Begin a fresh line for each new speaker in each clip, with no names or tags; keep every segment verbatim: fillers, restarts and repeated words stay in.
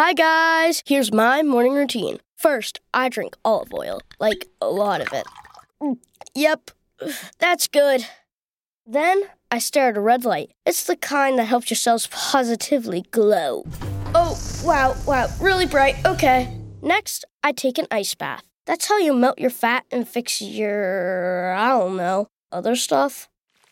Hi, guys. Here's my morning routine. First, I drink olive oil, like a lot of it. Yep, that's good. Then, I stare at a red light. It's the kind that helps your cells positively glow. Oh, wow, wow, really bright. Okay. Next, I take an ice bath. That's how you melt your fat and fix your, I don't know, other stuff.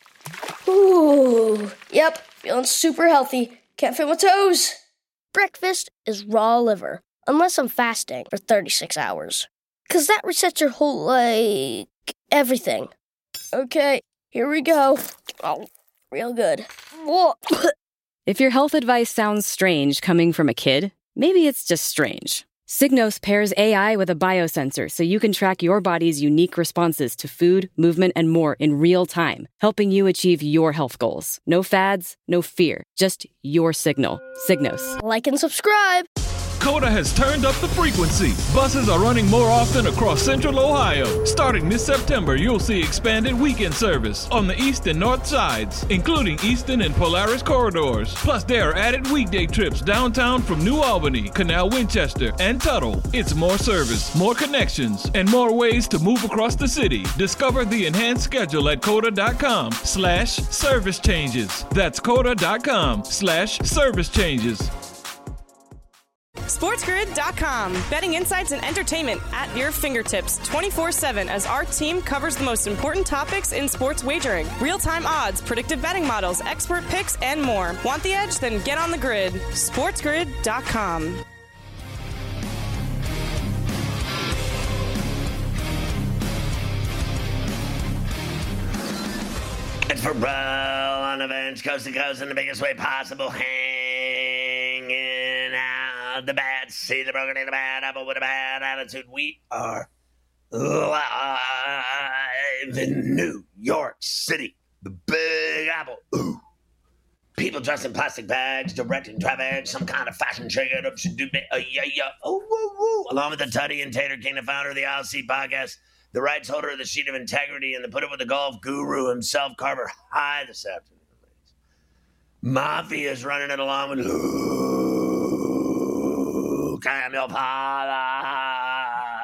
Ooh, yep, feeling super healthy. Can't feel my toes. Breakfast is raw liver, unless I'm fasting for thirty-six hours. Because that resets your whole, like, everything. Okay, here we go. Oh, real good.
If your health advice sounds strange coming from a kid, maybe it's just strange. Signos pairs A I with a biosensor so you can track your body's unique responses to food, movement, and more in real time, helping you achieve your health goals. No fads, no fear, just your signal. Signos.
Like and subscribe.
Coda has turned up the frequency. Buses are running more often across Central Ohio. Starting this September, you'll see expanded weekend service on the east and north sides, including Easton and Polaris corridors. Plus, there are added weekday trips downtown from New Albany, Canal Winchester, and Tuttle. It's more service, more connections, and more ways to move across the city. Discover the enhanced schedule at coda.com slash service changes. That's coda.com slash service changes.
SportsGrid dot com. Betting insights and entertainment at your fingertips twenty-four seven as our team covers the most important topics in sports wagering. Real-time odds, predictive betting models, expert picks, and more. Want the edge? Then get on the grid. SportsGrid dot com.
It's for Bro on the bench, coast to coast in the biggest way possible, hanging out the bad seed, the broken in the bad apple with a bad attitude. We are live in New York City, the Big Apple. Ooh. People dressed in plastic bags, directing traffic, some kind of fashion trigger up should do uh, yeah, yeah. Oh, woo, woo. Along with the Tutty and Tater King, the founder of the I L C podcast, the rights holder of the Sheet of Integrity, and the Put It With the Golf guru himself, Carver High, this afternoon. Mafia is running it along with Luke Camilpala.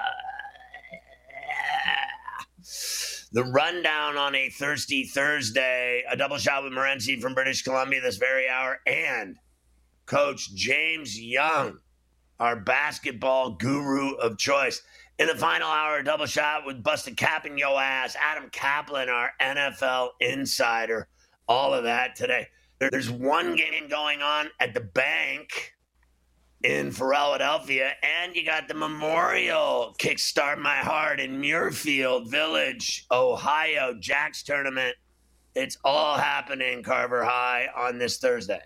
The rundown on a thirsty Thursday, a double shot with Morency from British Columbia this very hour, and Coach James Young, our basketball guru of choice. In the final hour, a double shot with Busted Cap in Yo Ass, Adam Kaplan, our N F L insider. All of that today. There's one game going on at the bank in Philadelphia, and you got the Memorial Kickstart My Heart in Muirfield Village, Ohio, Jack's tournament. It's all happening, Carver High, on this Thursday.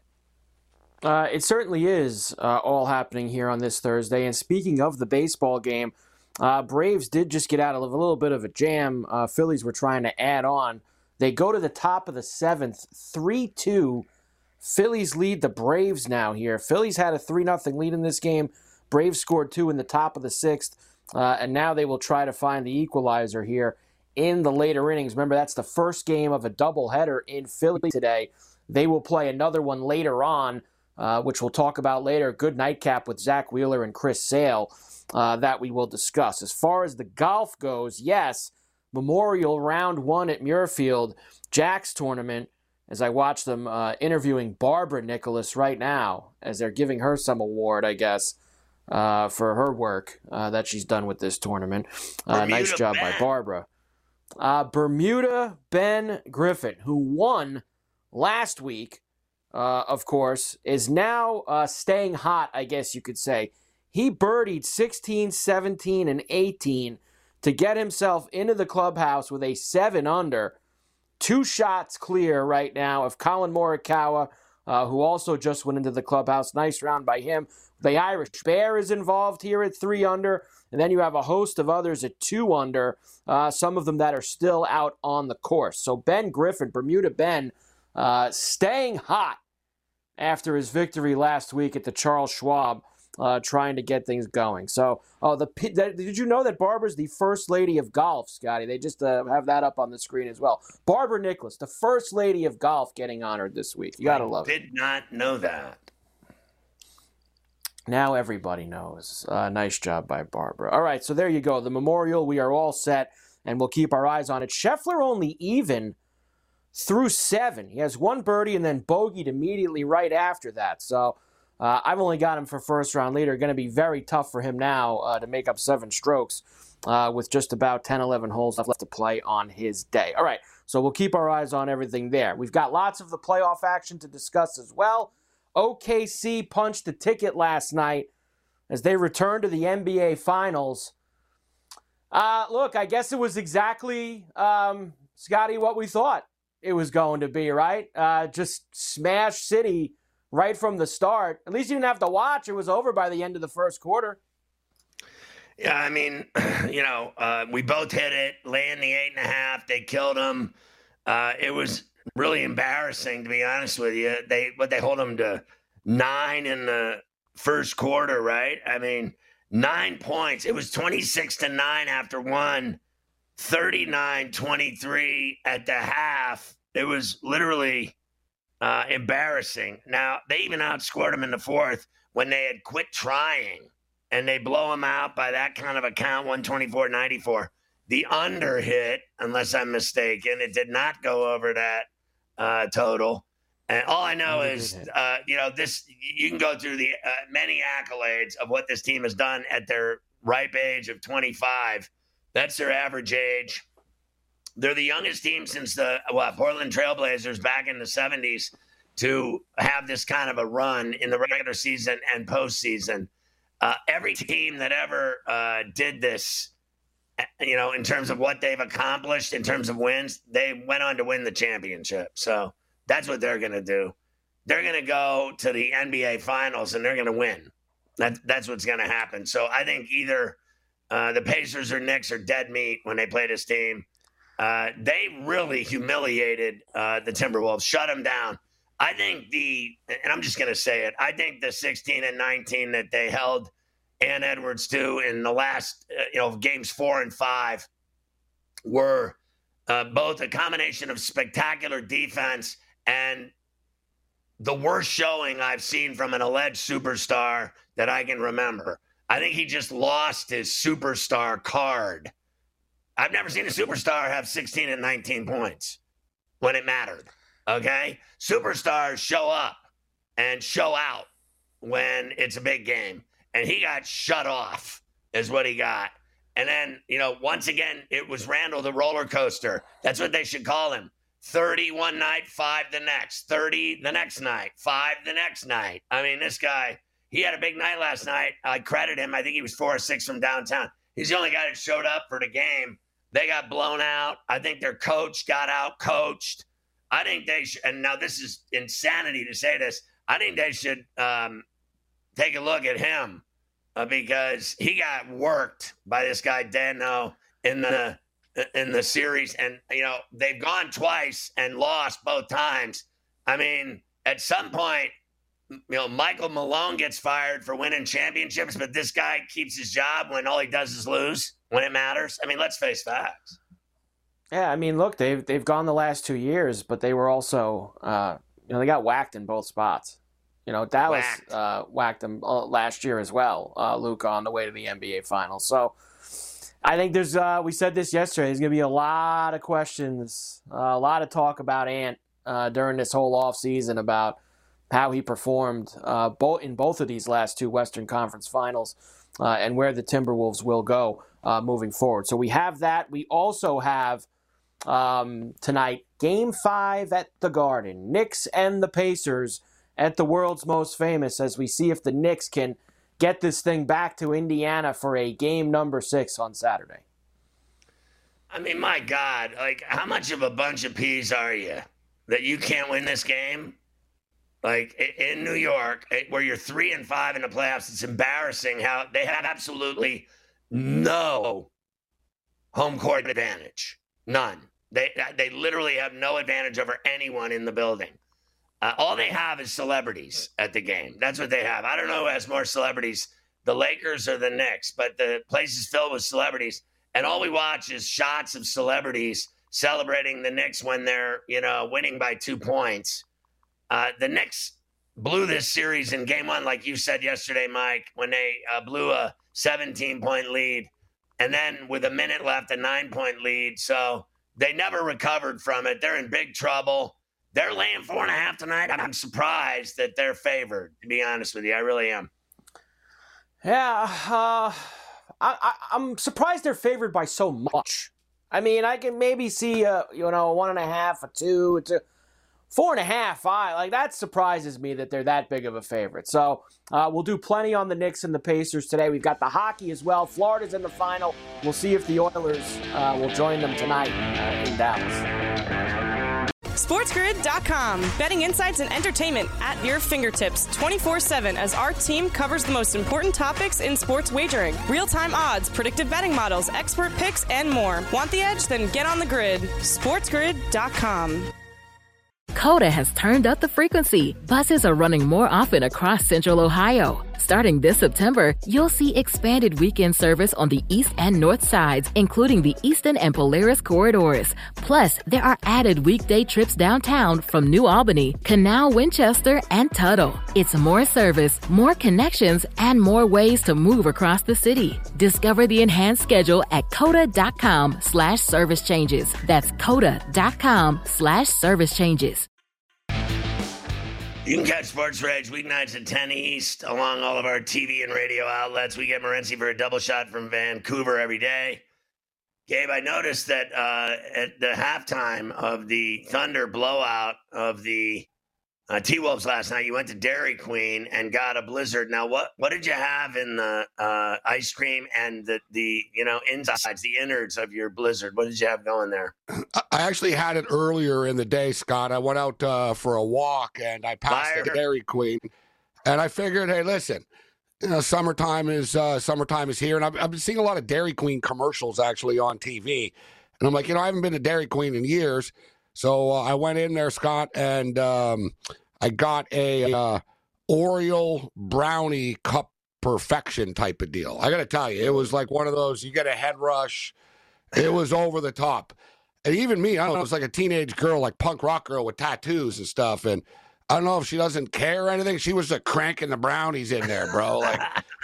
Uh, it certainly is uh, all happening here on this Thursday. And speaking of the baseball game, Uh, Braves did just get out of a little bit of a jam. Uh, Phillies were trying to add on. They go to the top of the seventh, three two. Phillies lead the Braves now here. Phillies had a three nothing lead in this game. Braves scored two in the top of the sixth, uh, and now they will try to find the equalizer here in the later innings. Remember, that's the first game of a doubleheader in Philly today. They will play another one later on, uh, which we'll talk about later. Good nightcap with Zach Wheeler and Chris Sale. Uh, that we will discuss. As far as the golf goes, yes, Memorial round one at Muirfield, Jack's tournament, as I watch them uh, interviewing Barbara Nicholas right now, as they're giving her some award, I guess, uh, for her work uh, that she's done with this tournament. Uh, nice job Ben. by Barbara. Uh, Bermuda Ben Griffin, who won last week, uh, of course, is now uh, staying hot, I guess you could say. He birdied sixteen, seventeen, and eighteen to get himself into the clubhouse with a seven under. Two shots clear right now of Colin Morikawa, uh, who also just went into the clubhouse. Nice round by him. The Irish Bear is involved here at three under. And then you have a host of others at two under, uh, some of them that are still out on the course. So Ben Griffin, Bermuda Ben, uh, staying hot after his victory last week at the Charles Schwab. Uh, trying to get things going. So, oh, the did you know that Barbara's the first lady of golf, Scotty? They just uh, have that up on the screen as well. Barbara Nicholas, the first lady of golf, getting honored this week. You gotta
I
love
it. I did not know that.
Now everybody knows. Uh, nice job by Barbara. All right, so there you go. The Memorial, we are all set, and we'll keep our eyes on it. Scheffler only even through seven. He has one birdie and then bogeyed immediately right after that. So uh, I've only got him for first round leader. Going to be very tough for him now uh, to make up seven strokes uh, with just about ten, eleven holes left to play on his day. All right, so we'll keep our eyes on everything there. We've got lots of the playoff action to discuss as well. O K C punched the ticket last night as they return to the N B A Finals. Uh, look, I guess it was exactly, um, Scotty, what we thought it was going to be, right? Uh, just smash City right from the start. At least you didn't have to watch. It was over by the end of the first quarter.
Yeah, I mean, you know, uh, we both hit it, laying the eight and a half. They killed them. Uh, it was really embarrassing, to be honest with you. They what they hold them to nine in the first quarter, right? I mean, nine points. It was twenty-six to nine after one, thirty-nine twenty-three at the half. It was literally uh, embarrassing. Now, they even outscored them in the fourth when they had quit trying, and they blow them out by that kind of a count, one twenty-four ninety-four. The under hit, unless I'm mistaken. It did not go over that uh, total. And all I know is, uh, you know, this, you can go through the uh, many accolades of what this team has done at their ripe age of twenty-five. That's their average age. They're the youngest team since the well, Portland Trailblazers back in the seventies to have this kind of a run in the regular season and postseason. Uh, every team that ever uh, did this, you know, in terms of what they've accomplished, in terms of wins, they went on to win the championship. So that's what they're going to do. They're going to go to the N B A Finals, and they're going to win. That, that's what's going to happen. So I think either uh, the Pacers or Knicks are dead meat when they play this team. Uh, they really humiliated uh, the Timberwolves, shut them down. I think the, and I'm just going to say it, I think the sixteen and nineteen that they held Ann Edwards to in the last, uh, you know, games four and five were uh, both a combination of spectacular defense and the worst showing I've seen from an alleged superstar that I can remember. I think he just lost his superstar card. I've never seen a superstar have sixteen and nineteen points when it mattered. Okay? Superstars show up and show out when it's a big game. And he got shut off is what he got. And then, you know, once again, it was Randall the roller coaster. That's what they should call him. thirty one night, five the next. thirty the next night, five the next night. I mean, this guy, he had a big night last night. I credit him. I think he was four or six from downtown. He's the only guy that showed up for the game. They got blown out. I think their coach got out coached. I think they should, and now this is insanity to say this, I think they should um, take a look at him uh, because he got worked by this guy Dano in the in the series, and you know they've gone twice and lost both times. I mean, at some point, you know, Michael Malone gets fired for winning championships, but this guy keeps his job when all he does is lose when it matters. I mean, let's face facts.
Yeah, I mean, look, they've they've gone the last two years, but they were also, uh, you know, they got whacked in both spots. You know, Dallas whacked, uh, whacked them last year as well, uh, Luka, on the way to the N B A Finals. So I think there's, uh, we said this yesterday, there's going to be a lot of questions, uh, a lot of talk about Ant uh, during this whole offseason about how he performed uh, both in both of these last two Western Conference Finals uh, and where the Timberwolves will go uh, moving forward. So we have that. We also have um, tonight Game five at the Garden. Knicks and the Pacers at the world's most famous, as we see if the Knicks can get this thing back to Indiana for a game number six on Saturday.
I mean, my God, like, how much of a bunch of peas are you that you can't win this game? Like, in New York, where you're three and five in the playoffs, it's embarrassing how they have absolutely no home court advantage. None. They they literally have no advantage over anyone in the building. Uh, all they have is celebrities at the game. That's what they have. I don't know who has more celebrities, the Lakers or the Knicks, but the place is filled with celebrities. And all we watch is shots of celebrities celebrating the Knicks when they're, you know, winning by two points. Uh, the Knicks blew this series in game one, like you said yesterday, Mike, when they uh, blew a seventeen-point lead, and then with a minute left, a nine-point lead. So they never recovered from it. They're in big trouble. They're laying four and a half tonight. I'm surprised that they're favored, to be honest with you. I really am.
Yeah, uh, I, I, I'm surprised they're favored by so much. I mean, I can maybe see, a, you know, a one and a half, a two, a two. Four and a half, I like that surprises me that they're that big of a favorite. So uh, we'll do plenty on the Knicks and the Pacers today. We've got the hockey as well. Florida's in the final. We'll see if the Oilers uh, will join them tonight uh, in Dallas.
SportsGrid dot com. Betting insights and entertainment at your fingertips twenty-four seven as our team covers the most important topics in sports wagering. Real-time odds, predictive betting models, expert picks, and more. Want the edge? Then get on the grid. SportsGrid dot com.
Coda has turned up the frequency. Buses are running more often across Central Ohio. Starting this September, you'll see expanded weekend service on the east and north sides, including the Eastern and Polaris corridors. Plus, there are added weekday trips downtown from New Albany, Canal, Winchester, and Tuttle. It's more service, more connections, and more ways to move across the city. Discover the enhanced schedule at coda.com slash service changes. That's coda.com slash service changes.
You can catch Sports Rage weeknights at ten East along all of our T V and radio outlets. We get Morency for a double shot from Vancouver every day. Gabe, I noticed that uh, at the halftime of the Thunder blowout of the uh, T-Wolves last night, you went to Dairy Queen and got a Blizzard. Now, what what did you have in the uh, ice cream and the, the, you know, insides, the innards of your Blizzard? What did you have going there?
I actually had it earlier in the day, Scott. I went out uh, for a walk, and I passed
Liar.
the Dairy Queen. And I figured, hey, listen, you know, summertime is uh, summertime is here. And I've, I've been seeing a lot of Dairy Queen commercials, actually, on T V. And I'm like, you know, I haven't been to Dairy Queen in years. So uh, I went in there, Scott, and um, I got a uh, Oreo brownie cup perfection type of deal. I got to tell you, it was like one of those, you get a head rush. It was over the top. And even me, I don't know, it was like a teenage girl, like punk rock girl with tattoos and stuff. And I don't know if she doesn't care or anything. She was like cranking the brownies in there, bro. Like,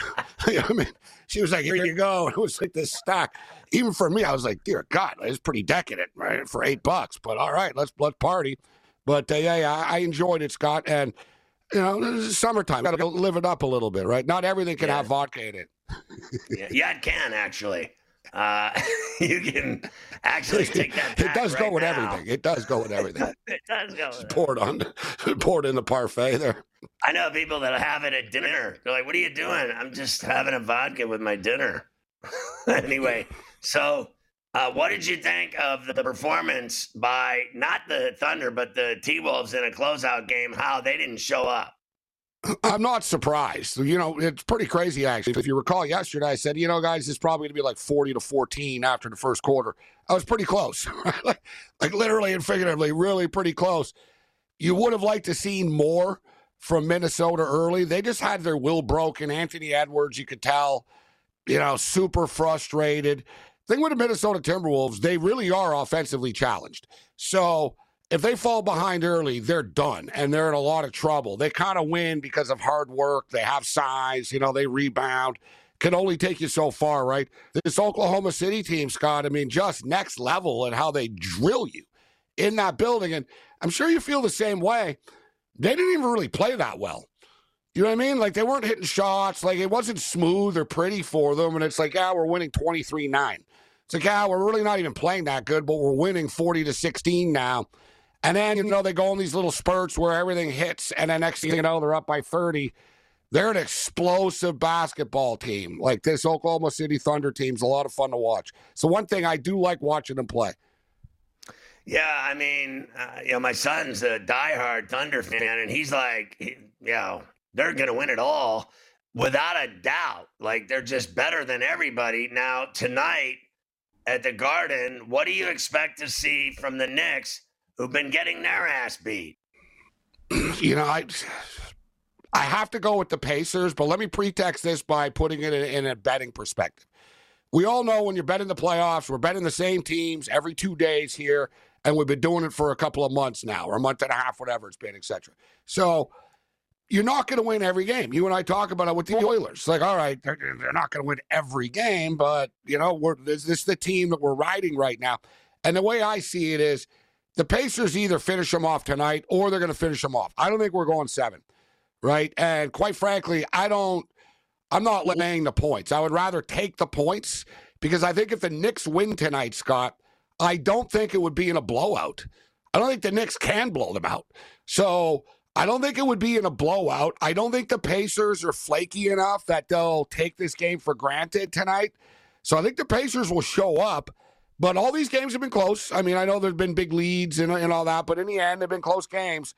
I mean, she was like, here you go. It was like this stack. Even for me, I was like, dear God, it's pretty decadent, right? For eight bucks. But all right, let's let's party. But uh, yeah, yeah, I enjoyed it, Scott. And, you know, this is summertime. Got to live it up a little bit, right? Not everything can yeah. have vodka in it.
yeah, yeah, it can, actually. Uh, you can actually take that.
It does
right
go with
now.
everything. It does go with everything.
It does go.
Just pour it on, pour it in the parfait there.
I know people that have it at dinner. They're like, "What are you doing?" I'm just having a vodka with my dinner. Anyway, so uh, what did you think of the performance by not the Thunder but the T-Wolves in a closeout game? How they didn't show up?
I'm not surprised. You know, it's pretty crazy, actually. If you recall yesterday, I said, you know, guys, it's probably going to be like forty to fourteen after the first quarter. I was pretty close, like, like literally and figuratively, really pretty close. You would have liked to see more from Minnesota early. They just had their will broken. Anthony Edwards, you could tell, you know, super frustrated. Thing with the Minnesota Timberwolves, they really are offensively challenged. So if they fall behind early, they're done, and they're in a lot of trouble. They kind of win because of hard work. They have size. You know, they rebound. Can only take you so far, right? This Oklahoma City team, Scott, I mean, just next level and how they drill you in that building. And I'm sure you feel the same way. They didn't even really play that well. You know what I mean? Like, they weren't hitting shots. Like, it wasn't smooth or pretty for them. And it's like, yeah, we're winning twenty-three nine. It's like, yeah, we're really not even playing that good, but we're winning forty to sixteen now. And then, you know, they go on these little spurts where everything hits, and then next thing you know, they're up by thirty. They're an explosive basketball team. Like, this Oklahoma City Thunder team's a lot of fun to watch. So one thing I do like watching them play.
Yeah, I mean, uh, you know, my son's a diehard Thunder fan, and he's like, he, you know, they're going to win it all without a doubt. Like, they're just better than everybody. Now, tonight at the Garden, what do you expect to see from the Knicks, who've been getting their ass beat?
You know, I I have to go with the Pacers, but let me pretext this by putting it in, in a betting perspective. We all know when you're betting the playoffs, we're betting the same teams every two days here, and we've been doing it for a couple of months now, or a month and a half, whatever it's been, et cetera. So you're not going to win every game. You and I talk about it with the Oilers. Like, all right, they're, they're not going to win every game, but, you know, we're, this, this is the team that we're riding right now. And the way I see it is the Pacers either finish them off tonight or they're going to finish them off. I don't think we're going seven, right? And quite frankly, I don't, I'm not laying the points. I would rather take the points because I think if the Knicks win tonight, Scott, I don't think it would be in a blowout. I don't think the Knicks can blow them out. So I don't think it would be in a blowout. I don't think the Pacers are flaky enough that they'll take this game for granted tonight. So I think the Pacers will show up. But all these games have been close. I mean, I know there's been big leads and, and all that, but in the end, they've been close games.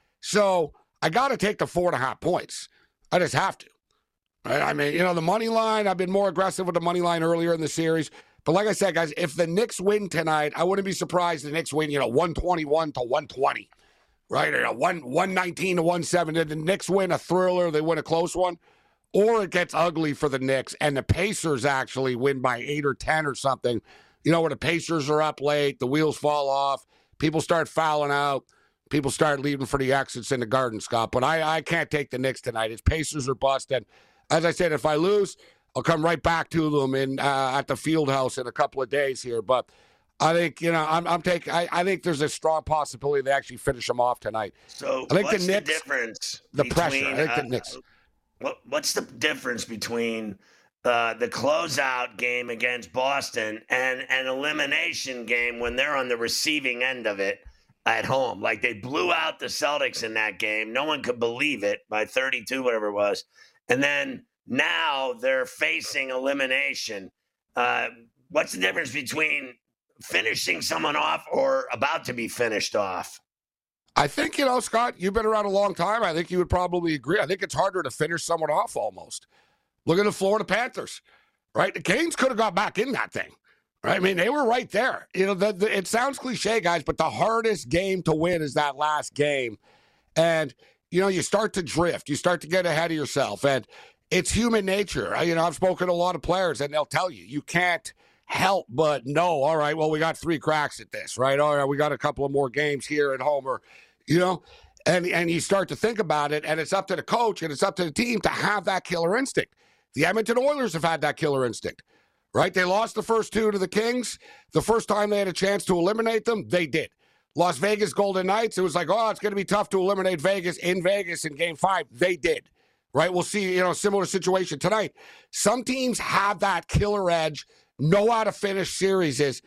So I got to take the four and a half points. I just have to. Right? I mean, you know, the money line, I've been more aggressive with the money line earlier in the series. But like I said, guys, if the Knicks win tonight, I wouldn't be surprised if the Knicks win, you know, one twenty-one to one twenty. Right? Or one nineteen to one seven. Did the Knicks win a thriller? They win a close one? Or it gets ugly for the Knicks and the Pacers actually win by eight or ten or something. You know, where the Pacers are up late, the wheels fall off, people start fouling out, people start leaving for the exits in the Garden, Scott. But I, I can't take the Knicks tonight. It's Pacers are busted. As I said, if I lose, I'll come right back to them in uh, at the field house in a couple of days here. But I think, you know, I'm, I'm taking. I, I think there's a strong possibility they actually finish them off tonight.
So
I think
what's
the Knicks,
the difference?
The
between,
pressure. I think
uh,
the Knicks.
What, what's the difference between Uh, the closeout game against Boston and an elimination game when they're on the receiving end of it at home? Like they blew out the Celtics in that game. No one could believe it by thirty-two, whatever it was. And then now they're facing elimination. Uh, what's the difference between finishing someone off or about to be finished off?
I think, you know, Scott, you've been around a long time. I think you would probably agree. I think it's harder to finish someone off almost. Look at the Florida Panthers, right? The Canes could have got back in that thing, right? I mean, they were right there. You know, the, the, it sounds cliche, guys, but the hardest game to win is that last game. And, you know, you start to drift. You start to get ahead of yourself. And it's human nature. You know, I've spoken to a lot of players, and they'll tell you, you can't help but know, all right, well, we got three cracks at this, right? All right, we got a couple of more games here at home, or, you know, and, and you start to think about it, and it's up to the coach and it's up to the team to have that killer instinct. The Edmonton Oilers have had that killer instinct, right? They lost the first two to the Kings. The first time they had a chance to eliminate them, they did. Las Vegas Golden Knights, it was like, oh, it's going to be tough to eliminate Vegas in Vegas in game five. They did, right? We'll see, you know, similar situation tonight. Some teams have that killer edge, know how to finish series. Is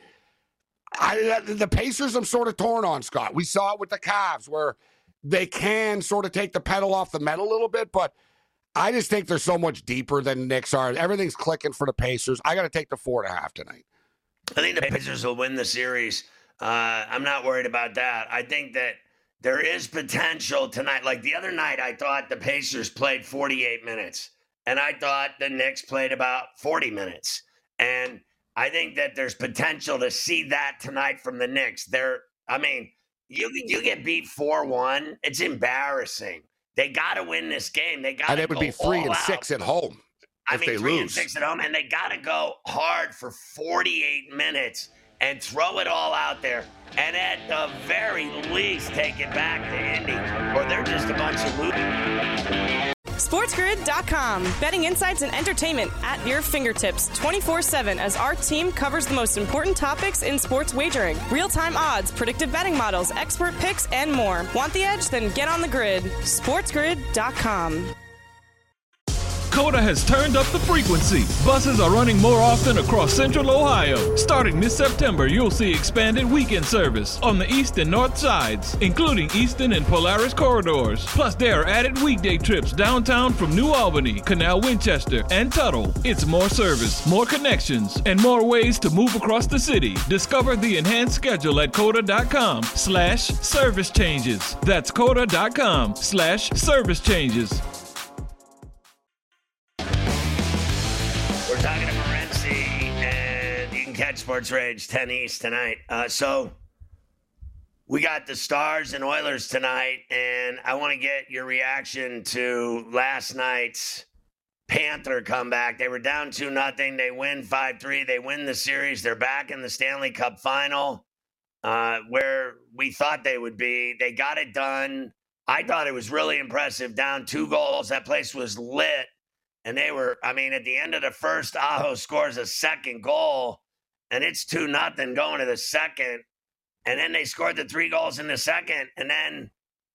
I, the Pacers I'm sort of torn on, Scott. We saw it with the Cavs where they can sort of take the pedal off the metal a little bit, but I just think they're so much deeper than the Knicks are. Everything's clicking for the Pacers. I got to take the four and a half tonight.
I think the Pacers will win the series. Uh, I'm not worried about that. I think that there is potential tonight. Like the other night, I thought the Pacers played forty-eight minutes, and I thought the Knicks played about forty minutes. And I think that there's potential to see that tonight from the Knicks. They're, I mean, you you get beat four one. It's embarrassing. They got to win this game. They got to.
And it would be three and
out.
six at home.
I
if
mean,
they
three
lose.
and six at home, and they got to go hard for forty-eight minutes and throw it all out there, and at the very least, take it back to Indy, or they're just a bunch of losers.
SportsGrid dot com. Betting insights and entertainment at your fingertips twenty-four seven as our team covers the most important topics in sports wagering. Real-time odds, predictive betting models, expert picks, and more. Want the edge? Then get on the grid. SportsGrid dot com.
Coda has turned up the frequency. Buses are running more often across Central Ohio. Starting this September, you'll see expanded weekend service on the east and north sides, including Eastern and Polaris corridors. Plus, there are added weekday trips downtown from New Albany, Canal Winchester, and Tuttle. It's more service, more connections, and more ways to move across the city. Discover the enhanced schedule at Coda.com slash service changes. That's Coda.com slash service changes.
We're talking to Morency, and you can catch Sports Rage ten East tonight. Uh, so we got the Stars and Oilers tonight, and I want to get your reaction to last night's Panther comeback. They were down two nothing. They win five three. They win the series. They're back in the Stanley Cup final, uh, where we thought they would be. They got it done. I thought it was really impressive. Down two goals, that place was lit. And they were, I mean, at the end of the first, Aho scores a second goal, and it's two nothing going to the second. And then they scored the three goals in the second. And then,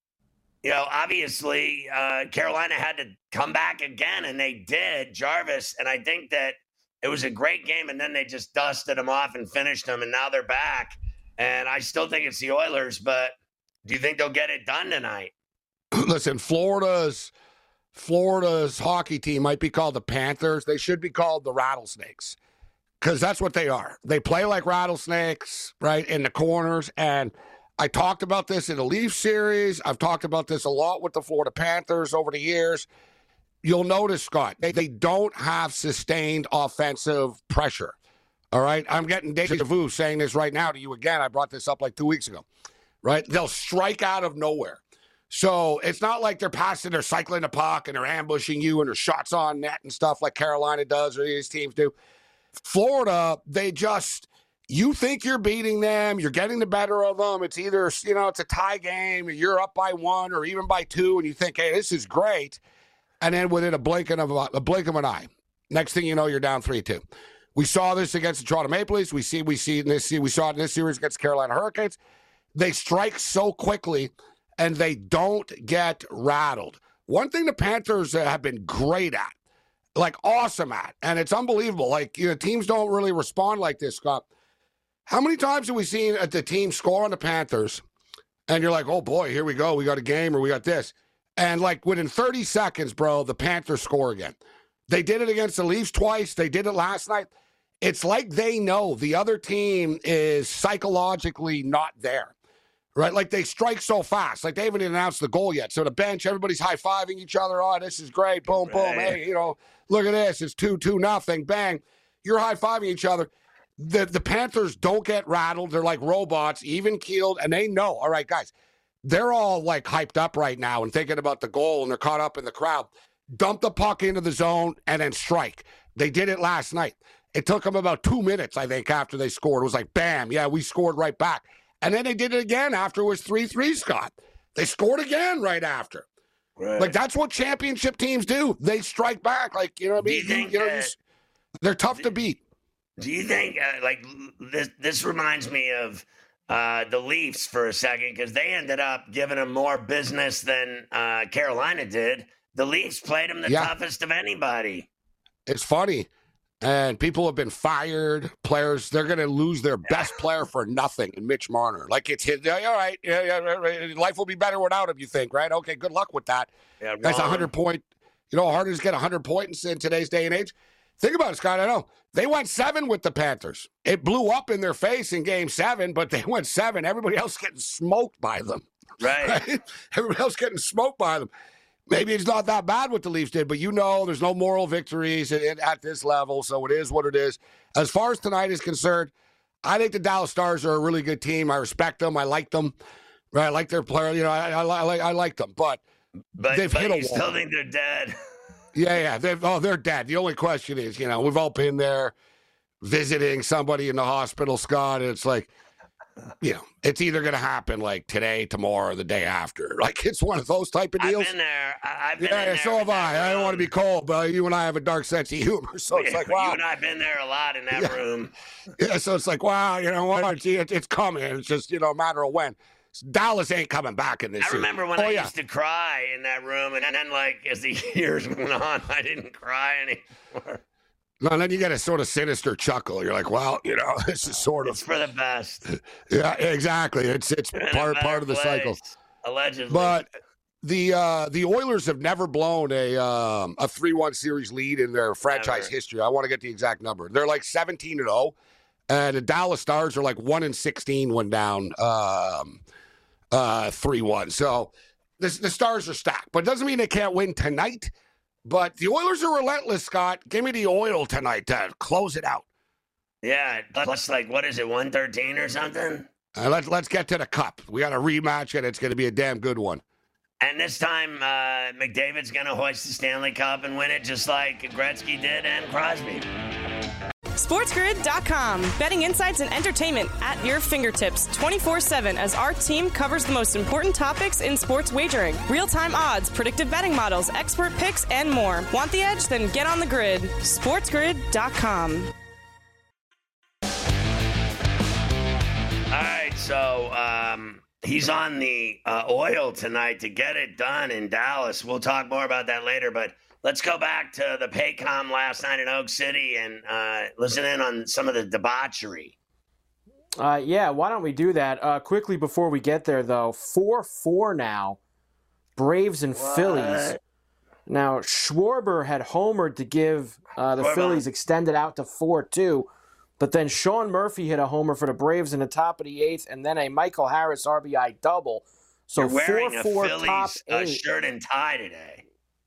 you know, obviously, uh, Carolina had to come back again, and they did, Jarvis. And I think that it was a great game, and then they just dusted them off and finished them, and now they're back. And I still think it's the Oilers, but do you think they'll get it done tonight?
Listen, Florida's Florida's hockey team might be called the Panthers. They should be called the Rattlesnakes, because that's what they are. They play like rattlesnakes, right, in the corners. And I talked about this in the Leafs series. I've talked about this a lot with the Florida Panthers over the years. You'll notice, Scott, they, they don't have sustained offensive pressure. All right? I'm getting deja vu saying this right now to you again. I brought this up like two weeks ago, right? They'll strike out of nowhere. So it's not like they're passing, they're cycling the puck and they're ambushing you and there's shots on net and stuff like Carolina does or these teams do. Florida, they just, you think you're beating them, you're getting the better of them. It's either, you know, it's a tie game, or you're up by one or even by two, and you think, hey, this is great. And then within a blink of a, a blink of an eye, next thing you know, you're down three two. We saw this against the Toronto Maple Leafs. We see, we see in this, we saw it in this series against the Carolina Hurricanes. They strike so quickly, and they don't get rattled. One thing the Panthers have been great at, like awesome at, and it's unbelievable. Like, you know, teams don't really respond like this, Scott. How many times have we seen the team score on the Panthers, and you're like, oh boy, here we go, we got a game, or we got this. And like within thirty seconds, bro, the Panthers score again. They did it against the Leafs twice. They did it last night. It's like they know the other team is psychologically not there. Right, like they strike so fast. Like they haven't even announced the goal yet. So the bench, everybody's high-fiving each other. Oh, this is great. Boom, boom. Right. Hey, you know, look at this. It's two two nothing. Bang. You're high-fiving each other. The the Panthers don't get rattled. They're like robots, even-keeled, and they know. All right, guys, they're all like hyped up right now and thinking about the goal, and they're caught up in the crowd. Dump the puck into the zone and then strike. They did it last night. It took them about two minutes, I think, after they scored. It was like, bam, yeah, we scored right back. And then they did it again after it was three three, Scott. They scored again right after. Right. Like, that's what championship teams do. They strike back. Like, you know what I mean?
Do you think
you know,
that,
just, they're tough
do,
to beat.
Do you think, uh, like, this this reminds me of uh, the Leafs for a second, because they ended up giving them more business than uh, Carolina did. The Leafs played them the yeah. toughest of anybody.
It's funny. And people have been fired. Players, they're going to lose their best player for nothing in Mitch Marner. Like, it's his, all right, yeah, yeah, life will be better without him, you think, right? Okay, good luck with that. Yeah, that's a one hundred point. You know how hard it is to get one hundred points in today's day and age? Think about it, Scott. I know. They went seven with the Panthers. It blew up in their face in game seven, but they went seven. Everybody else getting smoked by them.
Right.
right? Everybody else getting smoked by them. Maybe it's not that bad what the Leafs did, but you know there's no moral victories at, at this level, so it is what it is. As far as tonight is concerned, I think the Dallas Stars are a really good team. I respect them. I like them. Right? I like their player. You know, I, I, I, like, I like them, but,
but
they've
but
hit a
you
wall.
Still think they're dead.
Yeah, yeah. They've, oh, they're dead. The only question is, you know, we've all been there visiting somebody in the hospital, Scott, and it's like, you know, it's either going to happen like today, tomorrow, or the day after. Like, it's one of those type of deals.
I've been there. I've been
yeah,
in
yeah
there
so have I. I don't want to be cold, but you and I have a dark sense of humor. So it's like, wow.
You and I have been there a lot in that
yeah.
room.
Yeah, so it's like, wow, you know what? It's coming. It's just, you know, a matter of when. Dallas ain't coming back in this
I remember
series.
when
oh,
I
yeah.
used to cry in that room, and then, like, as the years went on, I didn't cry anymore.
No, and then you get a sort of sinister chuckle. You're like, well, you know, this is sort
it's
of
for the best.
Yeah, exactly. It's it's part part of the
place,
cycle.
Allegedly.
But the uh, the Oilers have never blown a um, a three one series lead in their franchise
Never.
history. I want to get the exact number. They're like seventeen and oh, and the Dallas Stars are like one and sixteen when down um, uh, three one. So this, the Stars are stacked, but it doesn't mean they can't win tonight. But the Oilers are relentless, Scott. Give me the oil tonight to close it out.
Yeah, plus, like, what is it, one thirteen or something?
Uh, let's, let's get to the cup. We got a rematch, and it's going to be a damn good one.
And this time, uh, McDavid's going to hoist the Stanley Cup and win it just like Gretzky did and Crosby.
SportsGrid dot com. Betting insights and entertainment at your fingertips twenty-four seven as our team covers the most important topics in sports wagering. Real-time odds, predictive betting models, expert picks, and more. Want the edge? Then get on the grid. SportsGrid dot com.
All right, so um, he's on the uh, oil tonight to get it done in Dallas. We'll talk more about that later, but let's go back to the Paycom last night in Oak City and uh, listen in on some of the debauchery.
Uh, yeah, why don't we do that? Uh, quickly before we get there, though, four four now, Braves and
What?
Phillies. Now, Schwarber had homered to give uh, the
Schwarber.
Phillies extended out to four two. But then Sean Murphy hit a homer for the Braves in the top of the eighth, and then a Michael Harris R B I double. So
You're wearing
four
a
four
Phillies
top
uh,
eight.
shirt and tie today.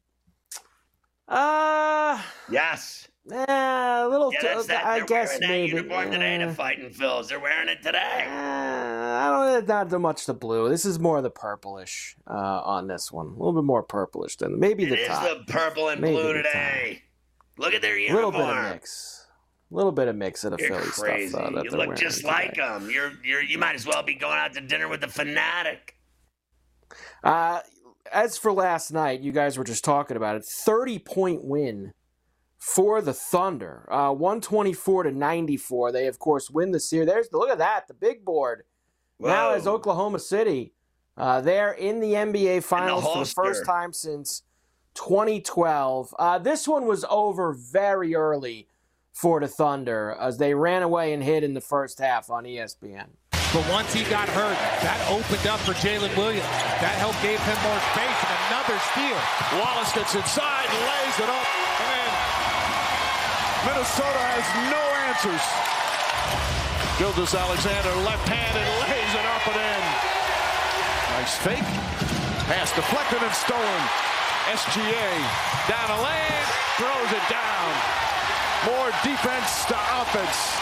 Uh,
Yes.
eh, a little.
Yeah,
t-
that's that.
I
They're
guess
wearing that
maybe.
uniform today to
uh,
fight in Phils. They're wearing it
uh,
today.
I don't. Not too much the blue. This is more the purplish uh, on this one. A little bit more purplish than maybe
It
the
is
top.
the purple and
Maybe
blue
the
today. Look at their
A
uniform.
little bit of mix. A little bit of mix of the
You're
Philly
crazy.
stuff. Uh, that
you
they're
look
wearing
just
today.
like them. You're you're you might as well be going out to dinner with the fanatic.
Uh, as for last night, you guys were just talking about it. thirty-point win for the Thunder. Uh, one twenty-four to ninety-four. They, of course, win the series. There's the, look at that, the big board. Now
Whoa.
is Oklahoma City. Uh, they're in the N B A Finals for the
holster.
first time since twenty twelve. Uh, this one was over very early for the Thunder as they ran away and hid in the first half on E S P N.
But once he got hurt, that opened up for Jalen Williams. That helped gave him more space and another steal.
Wallace gets inside and lays it up. And Minnesota has no answers. Gilgeous Alexander left hand and lays it up and in. Nice fake. Pass deflected and stolen. S G A down a lane, throws it down. More defense to offense.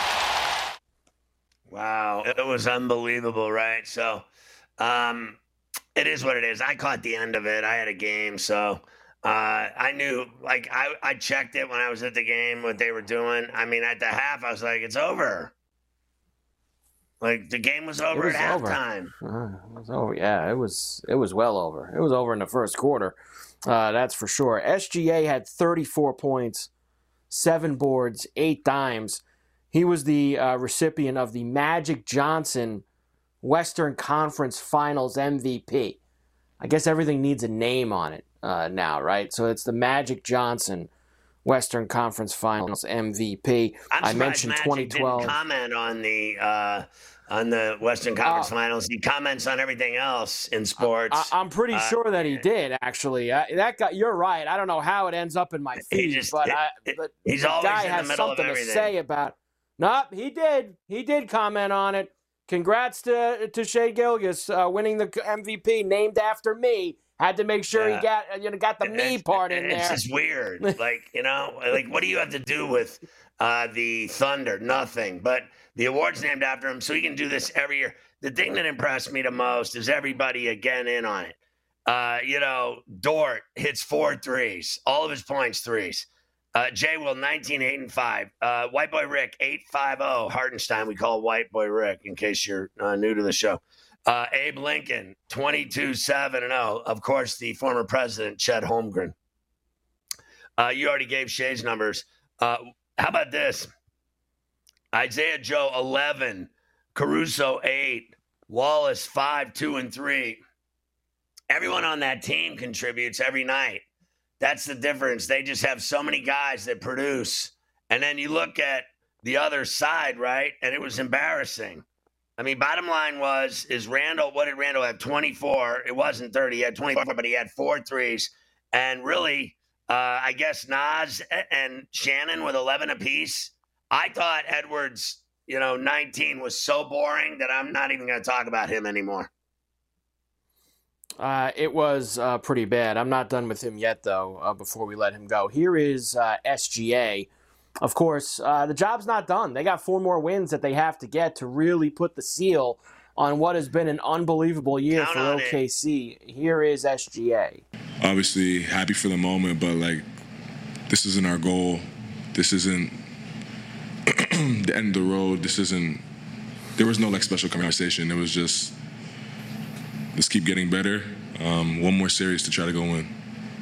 Wow, it was unbelievable, right? So, um, it is what it is. I caught the end of it. I had a game, so uh, I knew. Like I, I checked it when I was at the game what they were doing. I mean, at the half, I was like, "It's over." Like the game was over
was
at
over.
halftime.
Uh, it was over. Yeah, it was. It was well over. It was over in the first quarter. Uh, that's for sure. S G A had thirty-four points, seven boards, eight dimes. He was the uh, recipient of the Magic Johnson Western Conference Finals M V P. I guess everything needs a name on it uh, now, right? So it's the Magic Johnson Western Conference Finals M V P.
I'm
I
surprised
mentioned
Magic
twenty twelve.
didn't comment on the uh, on the Western Conference
Oh.
Finals. He comments on everything else in sports.
I, I'm pretty
Uh,
sure that he did, actually. Uh, that guy, you're right. I don't know how it ends up in my
He
feed,
just-
but,
it-
I,
it-
but
he's
the
always
guy
in the
has
middle of
something to
everything.
say about. Nope, he did. He did comment on it. Congrats to to Shea Gilgeous uh, winning the M V P, named after me. Had to make sure
Yeah.
he got you know got the me
It's-
part in
it's
there.
just weird. Like, you know, like what do you have to do with uh, the Thunder? Nothing. But the award's named after him, so he can do this every year. The thing that impressed me the most is everybody again in on it. Uh, you know, Dort hits four threes, all of his points threes. Uh, Jay Will, nineteen, eight, and five. Uh, White Boy Rick, eight, five, oh. Hartenstein, we call White Boy Rick in case you're uh, new to the show. Uh, Abe Lincoln, twenty-two, seven, and oh. Of course, the former president, Chet Holmgren. Uh, you already gave Shay's numbers. Uh, how about this? Isaiah Joe, eleven. Caruso, eight. Wallace, five, two, and three. Everyone on that team contributes every night. That's the difference. They just have so many guys that produce. And then you look at the other side, right? And it was embarrassing. I mean, bottom line was, is Randall, what did Randall have? twenty-four. It wasn't thirty. He had twenty-four, but he had four threes. And really, uh, I guess Nas and Shannon with eleven apiece. I thought Edwards, you know, nineteen was so boring that I'm not even going to talk about him anymore.
Uh, it was uh, pretty bad. I'm not done with him yet, though, uh, before we let him go. Here is uh, S G A. Of course, uh, the job's not done. They got four more wins that they have to get to really put the seal on what has been an unbelievable year
Count
for
on
O K C. It. Here is S G A.
Obviously, happy for the moment, but, like, this isn't our goal. This isn't the end of the road. This isn't, there was no like special conversation. It was just, let's keep getting better. Um, one more series to try to go win.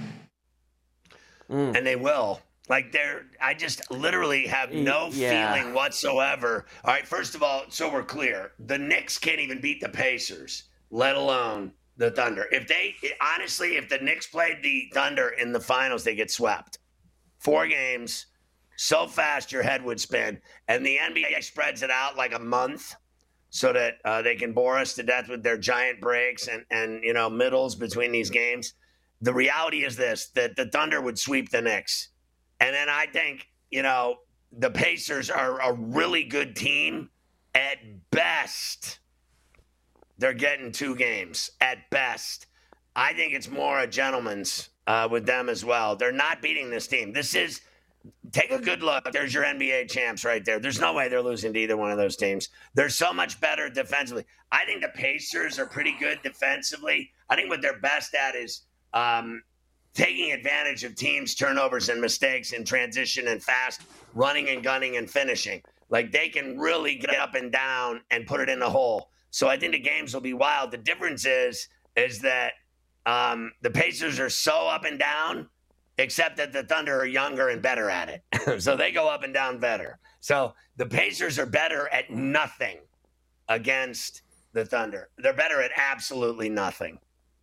Mm. And they will. Like, they're, I just literally have no yeah. feeling whatsoever. All right, first of all, so we're clear. The Knicks can't even beat the Pacers, let alone the Thunder. If they, honestly, if the Knicks played the Thunder in the finals, they get swept. Four games, so fast your head would spin. And the N B A spreads it out like a month so that uh, they can bore us to death with their giant breaks and, and, you know, middles between these games. The reality is this, that the Thunder would sweep the Knicks. And then I think, you know, the Pacers are a really good team. At best, they're getting two games. At best. I think it's more a gentleman's uh, with them as well. They're not beating this team. This is, take a good look. There's your N B A champs right there. There's no way they're losing to either one of those teams. They're so much better defensively. I think the Pacers are pretty good defensively. I think what they're best at is um, – taking advantage of teams' turnovers and mistakes in transition and fast, running and gunning and finishing. Like, they can really get up and down and put it in the hole. So I think the games will be wild. The difference is, is that um, the Pacers are so up and down, except that the Thunder are younger and better at it. So they go up and down better. So the Pacers are better at nothing against the Thunder. They're better at absolutely nothing.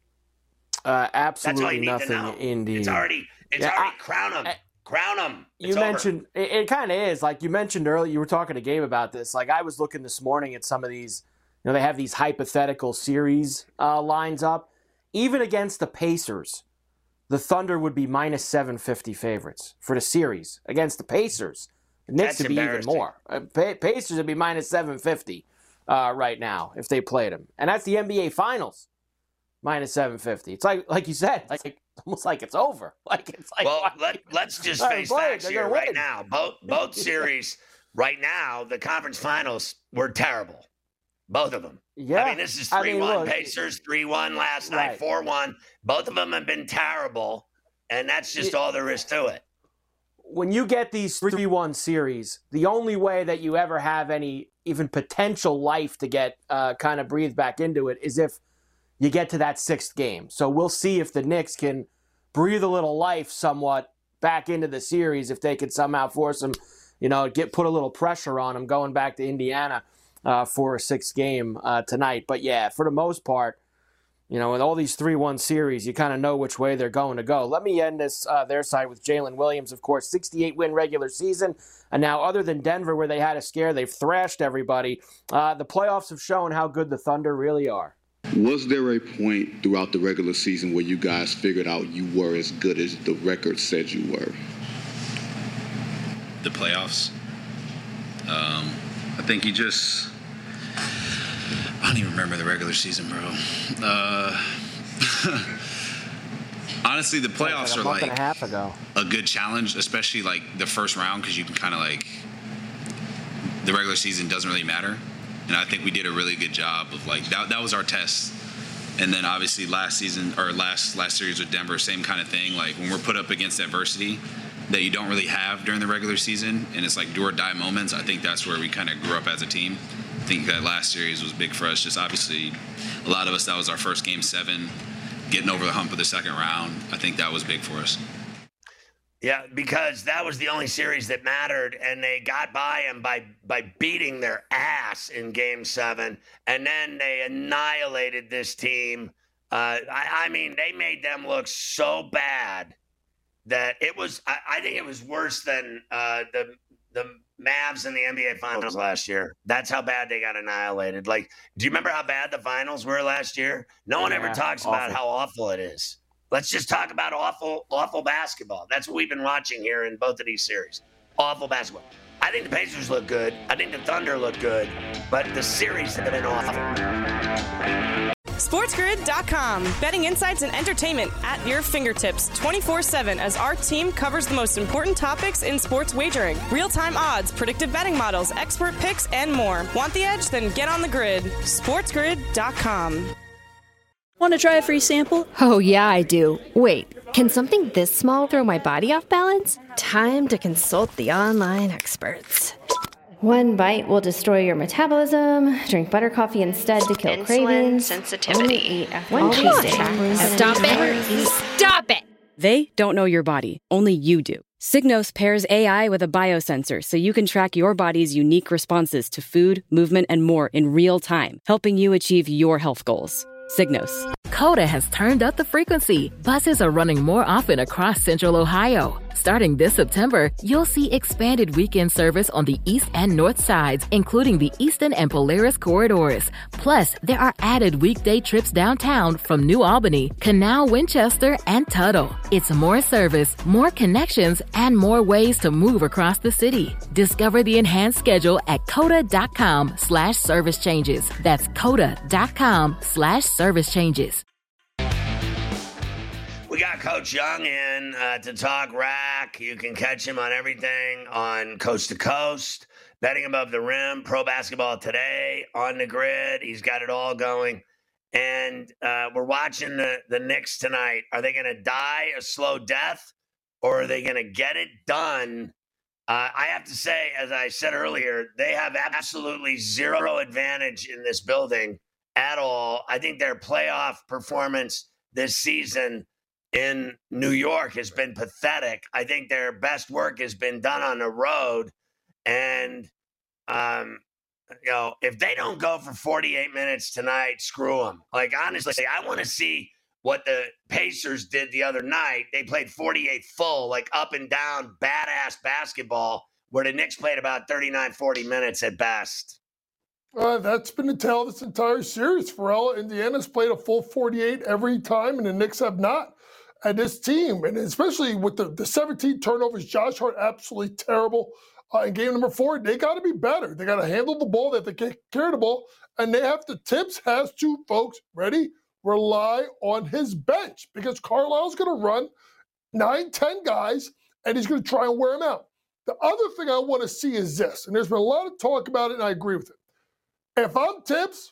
Uh, absolutely nothing, indeed.
It's already, it's yeah, already I, crown them, I, crown them.
It's you mentioned over. it, it kind of is like you mentioned earlier. You were talking to Gabe about this. Like, I was looking this morning at some of these. You know, they have these hypothetical series uh, lines up. Even against the Pacers, the Thunder would be minus seven fifty favorites for the series against the Pacers. The Knicks would be even more. Uh, Pacers would be minus seven fifty uh, right now if they played them, and that's the N B A Finals. Minus seven fifty. It's like, like you said, it's like almost like it's over. Like it's like.
Well, let, let's just face facts here right now. Both both series right now, the conference finals were terrible. Both of them.
Yeah.
I mean, this is three one I mean, Pacers, three one last night, right. four one. Both of them have been terrible, and that's just it, all there is to it.
When you get these three one series, the only way that you ever have any even potential life to get uh, kind of breathed back into it is if you get to that sixth game. So we'll see if the Knicks can breathe a little life somewhat back into the series, if they can somehow force them, you know, get put a little pressure on them going back to Indiana uh, for a sixth game uh, tonight. But, yeah, for the most part, you know, with all these three one series, you kind of know which way they're going to go. Let me end this uh, their side with Jalen Williams, of course, sixty-eight win regular season. And now, other than Denver, where they had a scare, they've thrashed everybody. Uh, the playoffs have shown how good the Thunder really are.
Was there a point throughout the regular season where you guys figured out you were as good as the record said you were?
The playoffs. Um, I think you just... I don't even remember the regular season, bro. Uh, honestly, the playoffs
like
are
like
like
a, half ago.
a good challenge, especially like the first round, because you can kind of like... The regular season doesn't really matter. And I think we did a really good job of like that. That was our test. And then obviously last season or last last series with Denver, same kind of thing. Like when we're put up against adversity that you don't really have during the regular season, and it's like do or die moments. I think that's where we kind of grew up as a team. I think that last series was big for us. Just obviously, a lot of us, that was our first game seven, getting over the hump of the second round. I think that was big for us.
Yeah, because that was the only series that mattered, and they got by them by by beating their ass in Game Seven, and then they annihilated this team. Uh, I, I mean, they made them look so bad that it was. I, I think it was worse than uh, the the Mavs in the N B A Finals last year. That's how bad they got annihilated. Like, do you remember how bad the Finals were last year? No one yeah, ever talks awful. about how awful it is. Let's just talk about awful, awful basketball. That's what we've been watching here in both of these series. Awful basketball. I think the Pacers look good. I think the Thunder look good. But the series have been awful.
SportsGrid dot com. Betting insights and entertainment at your fingertips twenty-four seven as our team covers the most important topics in sports wagering. Real-time odds, predictive betting models, expert picks, and more. Want the edge? Then get on the grid. SportsGrid dot com.
Want to try a free sample?
Oh, yeah, I do. Wait, can something this small throw my body off balance? Time to consult the online experts. One bite will destroy your metabolism. Drink butter coffee instead to kill
Insulin
cravings.
sensitivity.
One Tuesday.
Stop it. Stop it.
They don't know your body, only you do. Signos pairs A I with a biosensor so you can track your body's unique responses to food, movement, and more in real time, helping you achieve your health goals. Signos.
Coda has turned up the frequency. Buses are running more often across Central Ohio. Starting this September, you'll see expanded weekend service on the east and north sides, including the Eastern and Polaris corridors. Plus, there are added weekday trips downtown from New Albany, Canal, Winchester, and Tuttle. It's more service, more connections, and more ways to move across the city. Discover the enhanced schedule at coda.com slash service changes. That's coda.com slash service changes.
We got Coach Young in uh, to talk rack. You can catch him on everything on Coast to Coast, Betting Above the Rim, Pro Basketball Today, On the Grid. He's got it all going. And uh, we're watching the, the Knicks tonight. Are they going to die a slow death, or are they going to get it done? Uh, I have to say, as I said earlier, they have absolutely zero advantage in this building at all. I think their playoff performance this season in New York has been pathetic. I think their best work has been done on the road. And, um, you know, if they don't go for forty-eight minutes tonight, screw them. Like, honestly, I want to see what the Pacers did the other night. They played forty-eight full, like up and down, badass basketball, where the Knicks played about thirty-nine, forty minutes at best.
Uh, that's been the tale of this entire series, Pharrell. Indiana's played a full forty-eight every time, and the Knicks have not. And this team, and especially with the, the seventeen turnovers, Josh Hart absolutely terrible. Uh, in game number four, they got to be better. They got to handle the ball. They have to take care of the ball. And they have to, Tibbs has to, folks, ready, rely on his bench, because Carlisle's going to run nine, ten guys, and he's going to try and wear them out. The other thing I want to see is this, and there's been a lot of talk about it, and I agree with it. If I'm Tibbs,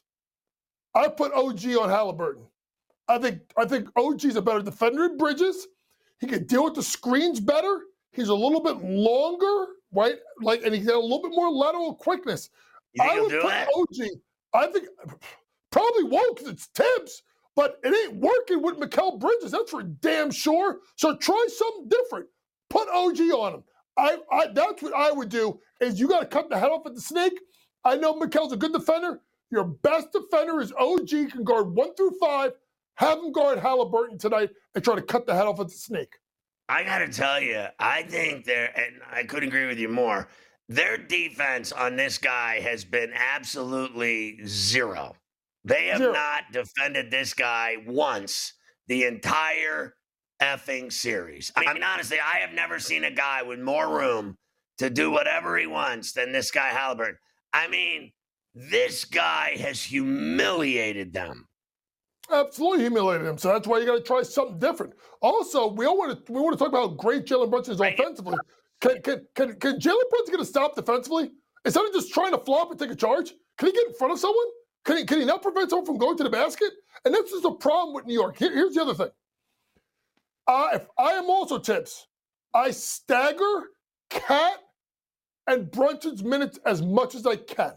I put O G on Halliburton. I think I think O G's a better defender in Bridges. He can deal with the screens better. He's a little bit longer, right? Like, and he's got a little bit more lateral quickness.
You think
I
he'll
would
do
put
it?
O G. I think probably won't, because it's Tibbs, but it ain't working with Mikal Bridges. That's for damn sure. So try something different. Put O G on him. I, I that's what I would do. Is you got to cut the head off at the snake. I know Mikal's a good defender. Your best defender is O G. Can guard one through five. Have him guard Halliburton tonight and try to cut the head off at the snake.
I got to tell you, I think they're, and I couldn't agree with you more, their defense on this guy has been absolutely zero. They have
Zero.
not defended this guy once the entire effing series. I mean, honestly, I have never seen a guy with more room to do whatever he wants than this guy Halliburton. I mean, this guy has humiliated them.
Absolutely humiliated him. So that's why you got to try something different. Also, we all want to we want to talk about how great Jalen Brunson is offensively. Can can can, can Jalen Brunson get a stop defensively instead of just trying to flop and take a charge? Can he get in front of someone? Can he can he not prevent someone from going to the basket? And this is the problem with New York. Here, here's the other thing. Uh, if I am also Tibbs, I stagger Cat and Brunson's minutes as much as I can.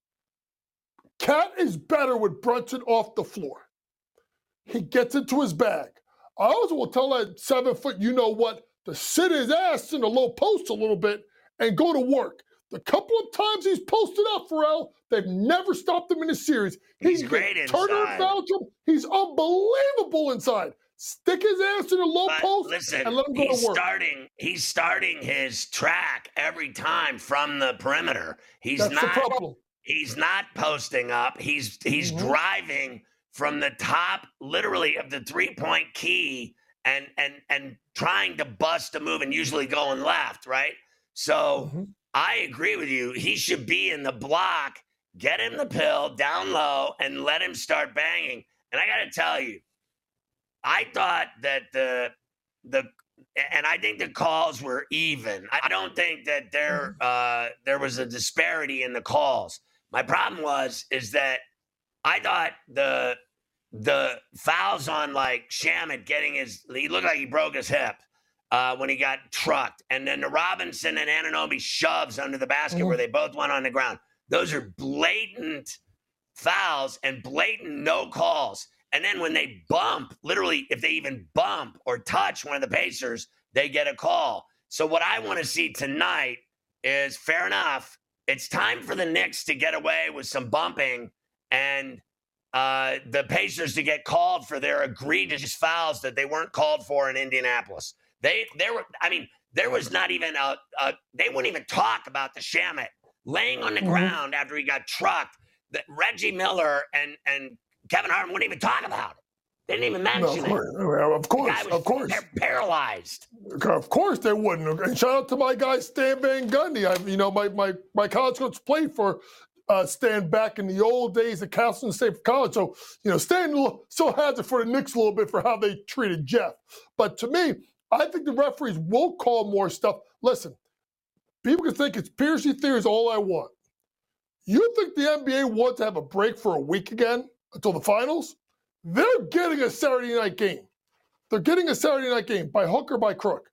Cat is better with Brunson off the floor. He gets into his bag. I also will tell that seven foot, you know what, to sit his ass in the low post a little bit and go to work. The couple of times he's posted up, Pharrell, they've never stopped him in the series.
He's
He
great
gets Turner
inside.
and foul trouble. He's unbelievable inside. Stick his ass in the low
But
post
listen,
and let him go
he's
to work.
starting. He's starting his track every time from the perimeter. He's
That's the
not.
problem.
He's not posting up. He's he's
Mhm.
driving from the top, literally, of the three-point key, and and and trying to bust a move, and usually going left, right? So
Mhm.
I agree with you. He should be in the block. Get him the pill down low and let him start banging. And I got to tell you, I thought that the the and I think the calls were even. I don't think that there uh, there was a disparity in the calls. My problem was is that I thought the the fouls on like Shamet getting his he looked like he broke his hip. uh, when he got trucked. And then the Robinson and Anunoby shoves under the basket mm-hmm. where they both went on the ground. Those are blatant fouls and blatant no calls. And then when they bump, literally, if they even bump or touch one of the Pacers, they get a call. So what I want to see tonight is, fair enough, it's time for the Knicks to get away with some bumping and uh, the Pacers to get called for their egregious fouls that they weren't called for in Indianapolis. They, there were, I mean, there was not even a, a they wouldn't even talk about the Shamet laying on the mm-hmm. ground after he got trucked. That Reggie Miller and and Kevin Harlan wouldn't even talk about it. They didn't even mention
no, of course,
it.
Of course,
was,
of course.
They're paralyzed.
Of course they wouldn't. And shout out to my guy Stan Van Gundy. I, you know, my my my college coach played for uh, Stan back in the old days at Castleton State College. So you know, Stan still has it for the Knicks a little bit for how they treated Jeff. But to me, I think the referees will call more stuff. Listen, people can think it's conspiracy theories all I want. You think the N B A wants to have a break for a week again until the finals? They're getting a Saturday night game. They're getting a Saturday night game by hook or by crook.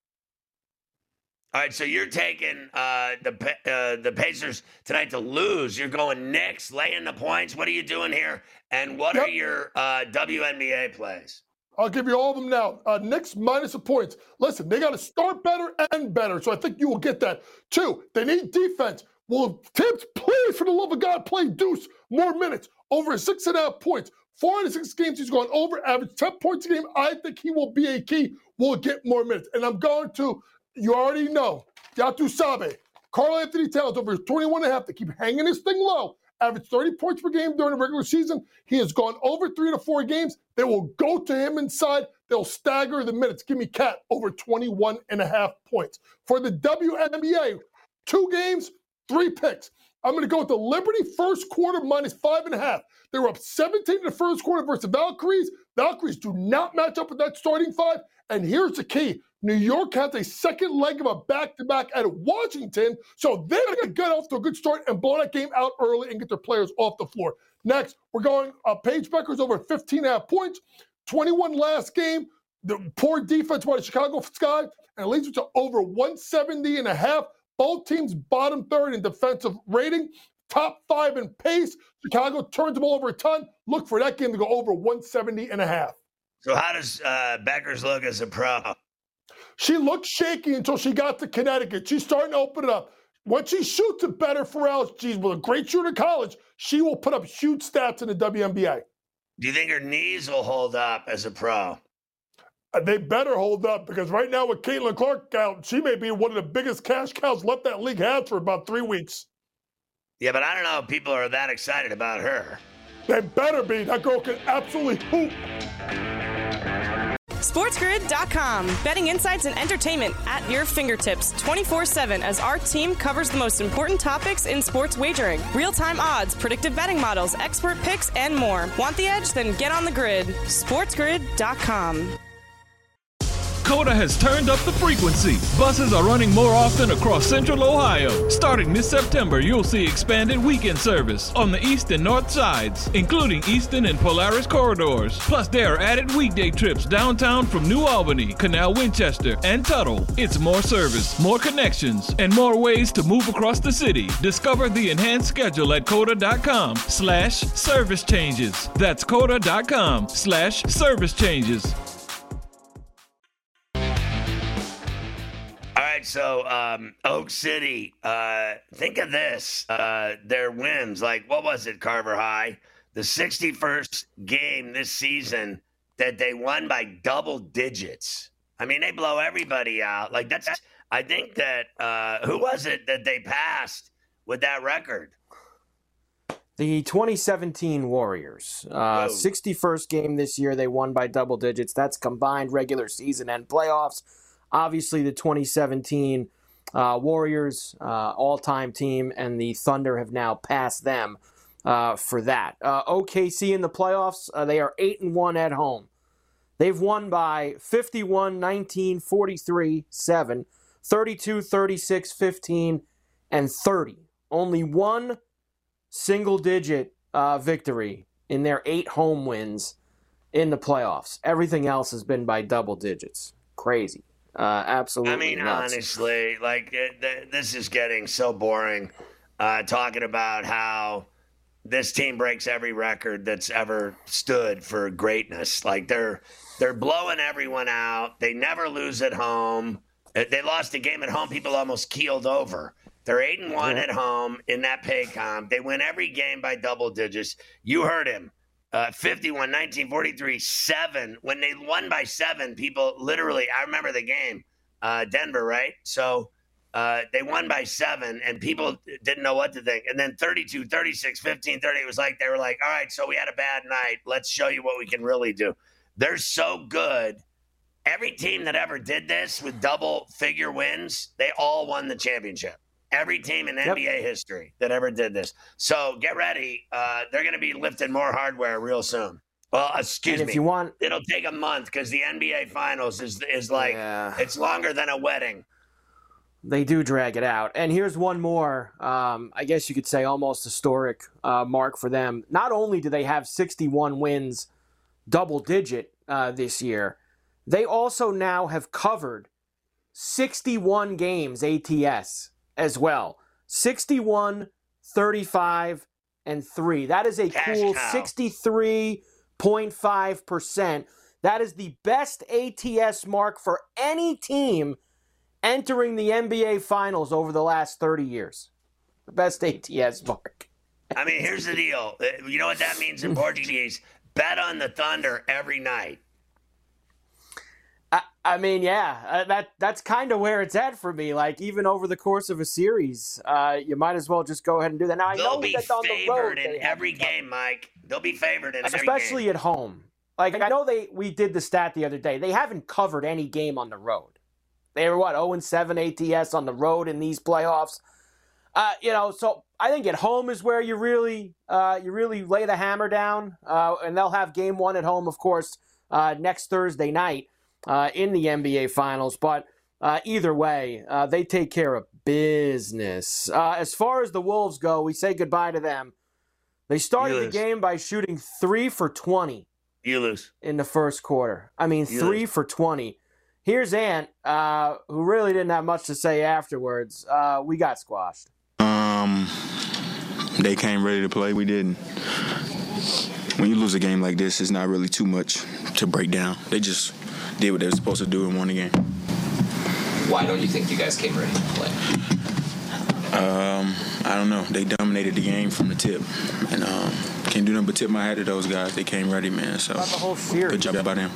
All right, so you're taking uh, the uh, the Pacers tonight to lose. You're going Knicks, laying the points. What are you doing here? And what yep. are your uh, W N B A plays?
I'll give you all of them now. Uh, Knicks minus the points. Listen, they got to start better and better, so I think you will get that. Two, they need defense. Well, Tibbs, please, for the love of God, play Deuce more minutes. Over six and a half points. Four out of six games he's gone over, average ten points a game. I think he will be a key. Will get more minutes. And I'm going to, you already know, Yatu Sabe. Karl Anthony Towns over twenty-one and a half. They keep hanging this thing low. Average thirty points per game during the regular season. He has gone over three to four games. They will go to him inside. They'll stagger the minutes. Give me Cat over twenty-one and a half points. For the W N B A, two games, three picks. I'm going to go with the Liberty first quarter minus five and a half. They were up seventeen in the first quarter versus the Valkyries. Valkyries do not match up with that starting five. And here's the key. New York has a second leg of a back-to-back at Washington, so they're going to get off to a good start and blow that game out early and get their players off the floor. Next, we're going uh, Paige Beckers over fifteen and a half points, twenty-one last game. The poor defense by the Chicago Sky, and it leads to over one seventy and a half. Both teams bottom third in defensive rating, top five in pace. Chicago turns them all over a ton. Look for that game to go over one seventy and a half.
So how does uh, Beckers look as a pro?
She looked shaky until she got to Connecticut. She's starting to open it up. Once she shoots it better for L G, with a great shooter in college, she will put up huge stats in the W N B A.
Do you think her knees will hold up as a pro?
Uh, they better hold up, because right now with Caitlin Clark out, she may be one of the biggest cash cows left that league has for about three weeks.
Yeah, but I don't know if people are that excited about her.
They better be. That girl can absolutely hoop.
SportsGrid dot com. Betting insights and entertainment at your fingertips twenty-four seven as our team covers the most important topics in sports wagering. Real-time odds, predictive betting models, expert picks, and more. Want the edge? Then get on the grid. SportsGrid dot com.
Coda has turned up the frequency. Buses are running more often across Central Ohio. Starting this September, you'll see expanded weekend service on the east and north sides, including Eastern and Polaris corridors. Plus, there are added weekday trips downtown from New Albany, Canal Winchester, and Tuttle. It's more service, more connections, and more ways to move across the city. Discover the enhanced schedule at Coda dot com slash service changes. That's Coda dot com slash service changes.
So, um, Oak City, uh, think of this, uh, their wins, like, what was it, Carver High? The sixty-first game this season that they won by double digits. I mean, they blow everybody out. Like, that's, I think that, uh, who was it that they passed with that record?
The twenty seventeen Warriors. Uh, sixty-first game this year, they won by double digits. That's combined regular season and playoffs. Obviously, the twenty seventeen uh, Warriors uh, all-time team and the Thunder have now passed them uh, for that. Uh, O K C in the playoffs, uh, they are eight and one at home. They've won by fifty-one, nineteen, forty-three, seven, thirty-two, thirty-six, fifteen, and thirty. Only one single-digit uh, victory in their eight home wins in the playoffs. Everything else has been by double digits. Crazy. Uh, absolutely.
I mean,
nuts.
honestly, like it, th- this is getting so boring. Uh, talking about how this team breaks every record that's ever stood for greatness. Like they're they're blowing everyone out. They never lose at home. They lost a game at home. People almost keeled over. They're eight and one
Yeah.
at home in that Paycom. They win every game by double digits. You heard him. Uh, fifty-one, nineteen, forty-three, seven. When they won by seven, people literally, I remember the game, uh, Denver, right? So uh, they won by seven, and people didn't know what to think. And then thirty-two, thirty-six, fifteen, thirty, it was like they were like, all right, so we had a bad night. Let's show you what we can really do. They're so good. Every team that ever did this with double-figure wins, they all won the championship. Every team in N B A
Yep.
history that ever did this. So get ready. Uh, they're going to be lifting more hardware real soon. Well, excuse
And if
me.
you want-
It'll take a month because the N B A Finals is is like
Yeah.
it's longer than a wedding.
They do drag it out. And here's one more, um, I guess you could say almost historic uh, mark for them. Not only do they have sixty-one wins, double digit uh, this year, they also now have covered sixty-one games A T S as well. sixty-one, thirty-five, and three. That is a
Cash
cool
cow.
sixty-three point five percent. That is the best A T S mark for any team entering the N B A Finals over the last thirty years. The best A T S mark.
I mean, here's the deal. Uh, You know what that means in Portuguese? Bet on the Thunder every night.
I, I mean, yeah, uh, that that's kind of where it's at for me. Like, even over the course of a series, uh, you might as well just go ahead and do that. Now, I
They'll
know
be
that on the
favored
road,
in
they have
every
to cover.
game, Mike. They'll be favored in every
Especially
game.
at home. Like, I know they we did the stat the other day. They haven't covered any game on the road. They were, what, oh and seven A T S on the road in these playoffs? Uh, you know, so I think at home is where you really uh, you really lay the hammer down. Uh, and they'll have game one at home, of course, uh, next Thursday night uh, in the N B A Finals. But uh, either way, uh, they take care of business. Uh, as far as the Wolves go, we say goodbye to them. They started
You
the
lose.
game by shooting three for twenty
You lose.
in the first quarter. I mean,
You
three
lose.
for twenty. Here's Ant, uh, who really didn't have much to say afterwards. Uh, we got squashed.
Um, they came ready to play. We didn't. When you lose a game like this, it's not really too much to break down. They just did what they were supposed to do and won the game.
Why don't you think you guys came ready to play?
Um, I don't know. They dominated the game from the tip, and um, can't do nothing but tip my hat to those guys. They came ready, man. So
About the whole series.
good job by them.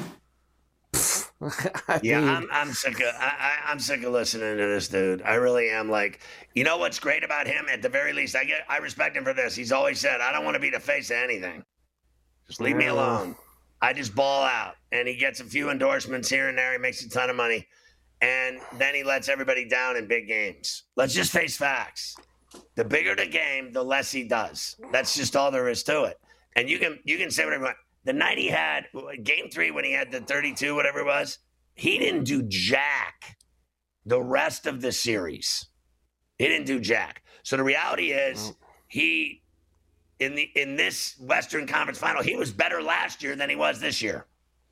I
Yeah,
mean,
I'm I'm sick of I, I, I'm sick of listening to this dude. I really am. Like, you know what's great about him? At the very least, I get I respect him for this. He's always said, I don't want to be the face of anything. Just leave me
Yeah.
alone. I just ball out, and he gets a few endorsements here and there. He makes a ton of money, and then he lets everybody down in big games. Let's just face facts. The bigger the game, the less he does. That's just all there is to it. And you can you can say whatever you want. The night he had game three when he had the thirty-two, whatever it was, he didn't do jack the rest of the series. He didn't do jack. So the reality is he in the in this Western Conference final, he was better last year than he was this year.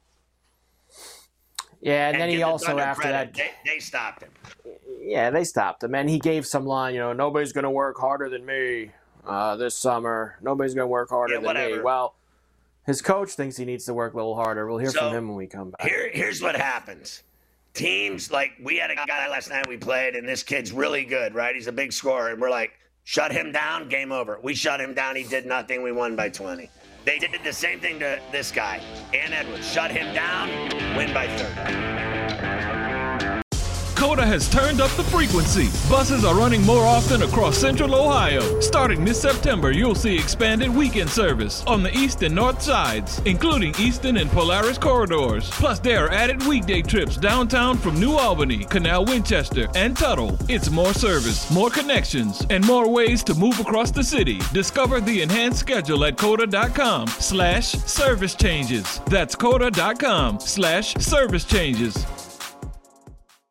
yeah, and, then
give
he
the
also,
Thunder
after
credit.
that,
they, they stopped him.
yeah, they stopped him. And he gave some line, you know, nobody's going to work harder than me uh, this summer. Nobody's going to work harder
Yeah,
than me.
whatever.
Well, his coach thinks he needs to work a little harder. We'll hear
So,
from him when we come back.
Here, here's what happens. Teams, like, we had a guy last night we played, and this kid's really good, right? He's a big scorer. And we're like, shut him down, game over. We shut him down. He did nothing. We won by twenty. They did the same thing to this guy, Ann Edwards. Shut him down, win by thirty.
Coda has turned up the frequency. Buses are running more often across Central Ohio. Starting this September, you'll see expanded weekend service on the east and north sides, including Eastern and Polaris corridors. Plus, there are added weekday trips downtown from New Albany, Canal Winchester, and Tuttle. It's more service, more connections, and more ways to move across the city. Discover the enhanced schedule at coda.com slash service changes. That's coda.com slash service changes.